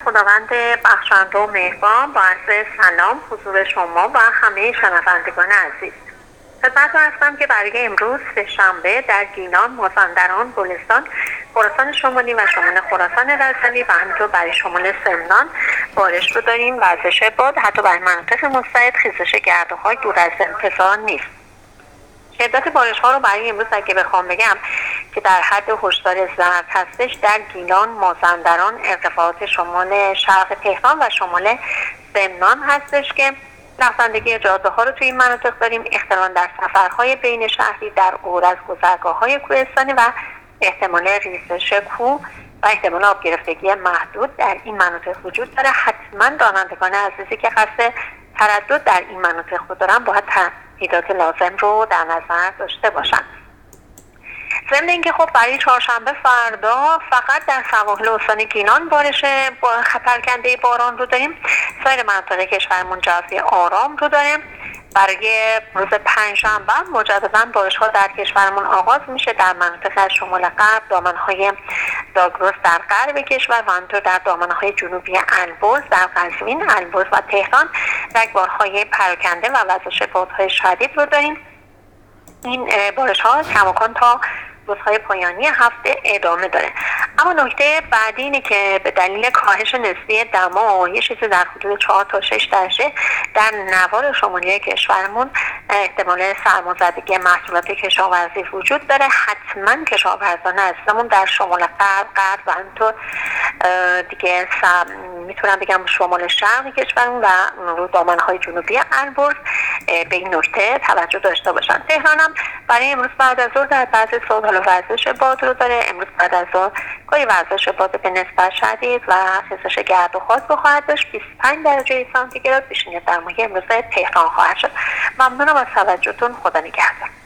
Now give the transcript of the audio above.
خداوند بخشنده و مهربان با عرض سلام حضور شما و همه شنوندگان عزیز. خدمتتون هستم که برای امروز سه‌شنبه در گیلان، مازندران، گلستان، خراسان شمالی و شمال خراسان رضوی و همینطور برای شمال سمنان بارش رو داریم. وزش باد حتی بر مناطق مستعد خیزش گرده‌های دور از انتظار نیست. شدت بارش ها رو برای امروز اگه بخوام بگم که در حد هشدار زرد هستش در گیلان، مازندران، ارتفاعات شمال شرق تهران و شمال سمنان هستش که رفتندگی جاده ها رو توی این مناطق داریم. اختلال در سفرهای بین شهری در عبور از گذرگاه های کوهستانی و احتمال ریزش کوه و احتمال آب گرفتگی محدود در این مناطق وجود داره. حتما رانندگان عزیزی که قصد تردد در این مناطق رو دارن باید تمهیدات لازم رو در نظر داشته باشن. ضمن اینکه خب برای چهارشنبه فردا فقط در سواحل استان گیلان بارش با خطرکنده باران رو داریم. سایر مناطق کشورمون جو آرام رو داریم. برای روز پنجشنبه مجددا بارش‌ها در کشورمون آغاز میشه در مناطق از شمال غرب، دامنه‌های زاگرس در غرب کشور و همینطور در دامنه‌های جنوبی البرز در قزوین، البرز و تهران رگبارهای پراکنده و وزش بادهای شدید رو داریم. این بارش‌ها کماکان تا روزهای پایانی هفته ادامه داره. اما نکته بعدی اینه که به دلیل کاهش نسبی دما یه چیزی در حدود 4 تا 6 درجه در نوار شمالی کشورمون احتمال سرمازدگی محصولات کشاورزی وجود داره. حتما کشاورزان عزیزمون در شمال غرب و همینطور دیگه میتونم بگم شمال شرق کشورمون و دامنه‌های جنوبی البرز به این نکته توجه داشته باشن. تهران هم برای امروز بعد از ظهر در بعضی صبح ورزش باد رو داره. امروز بعد از ظهر گاهی ورزش باد به نسبت شدید و خیزش گرد و خاک خواهد داشت. 25 درجه سانتیگراد پیشینه در ماه امروز تهران خواهد شد. ممنونم از توجهتون. خدا نگهدار.